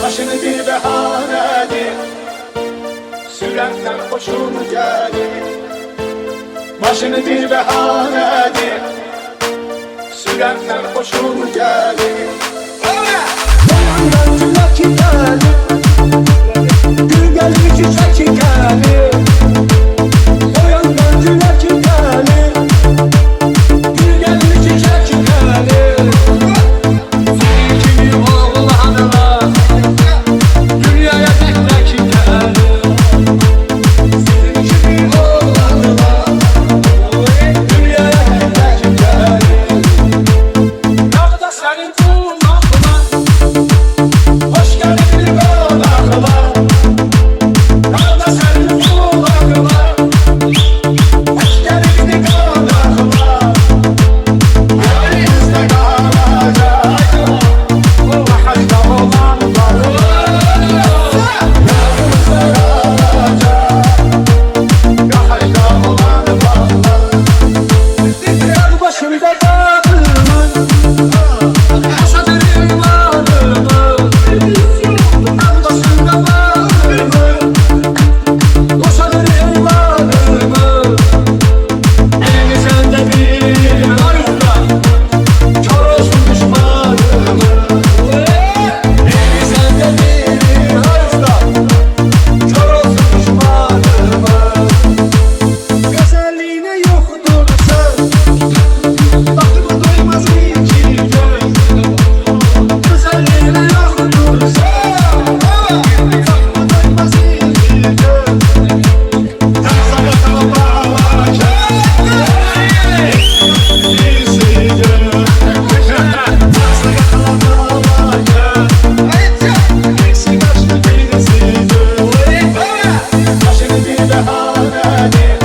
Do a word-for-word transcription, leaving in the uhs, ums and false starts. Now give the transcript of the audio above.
Başını bir behanedir, sürenden hoşun gelir. Başını bir behanedir, sürenden hoşun gelir. Boyundan tülak gelir, gül gelir çiçek gelir. Boyundan tülak gelir, gül gelir çiçek gelir. Senin kimi oğlanlar dünyaya tek tek gelir. Senin kimi oğlanlar dünyaya tek tek gelir. Dağda senin kulağına hoş geldin konağına. Dağda senin kulağına hoş geldin konağına. Yerimizde kalacak bu haçta olan balık. Yerimizde kalacak bu haçta olan balık. Yer başımda dağılır, yaşadır imanımı. Yer başımda dağılır, yaşadır imanımı. Elini sende bir arıza, kör olsun düşmanımı. Elini sende bir arıza, kör olsun düşmanımı. Güzelliğine yoktur söz, baktım duymaz iki göz. Güzelliğine yoktur söz, baktım duymaz iki göz. Tarzana kalacak birisi göz. Tarzana kalacak birisi başlı birisi göz. Başını bir behanedir,